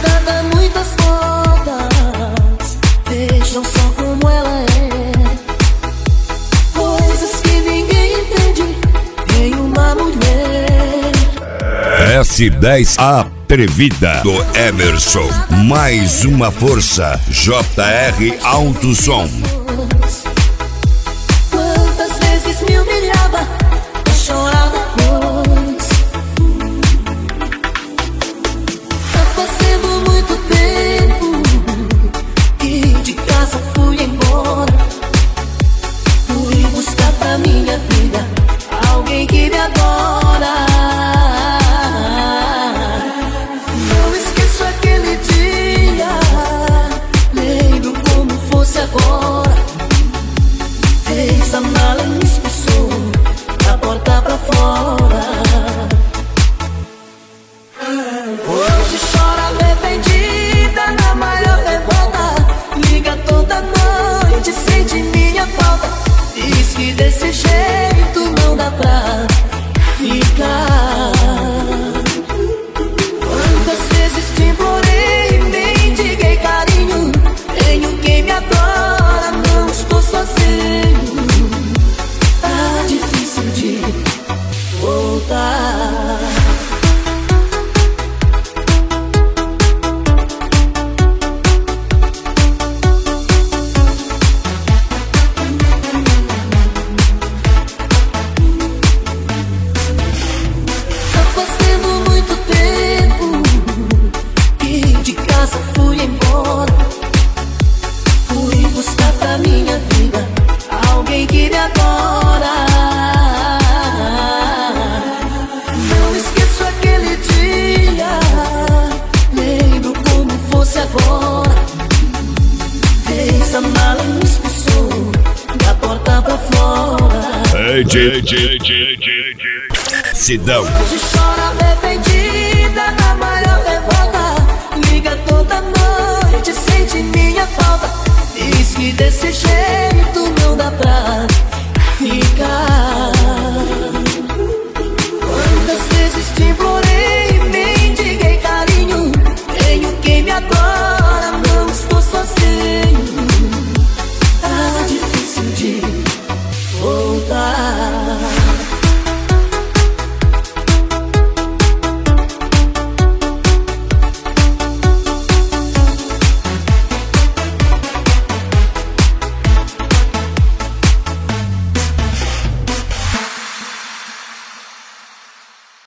dada muitas voltas, vejam só como ela é. Coisas que ninguém entende em uma mulher. S10 Atrevida do Emerson. Mais uma força. JR Alto Som. Quantas vezes me humilhava pra chorar depois. Tá fazendo muito tempo que de casa fui embora. Fui buscar pra minha vida alguém que me adora. Não esqueço aquele dia, lembro como fosse agora. Fez a mala e me expulsou da porta pra fora. Hoje chora arrependida na maior revolta. Liga toda noite, sente minha falta. Diz que desse jeito não dá pra ficar. Quantas vezes te implorei, mendiguei carinho. Tenho quem me adora, não estou sozinho. Tá difícil de voltar. Tá fazendo muito tempo que de casa fui embora. Fui buscar pra minha vida alguém que me adora. Não esqueço aquele dia, lembro como fosse agora. Fez a mala e me expulsou da porta pra fora. Sidão. Hoje chora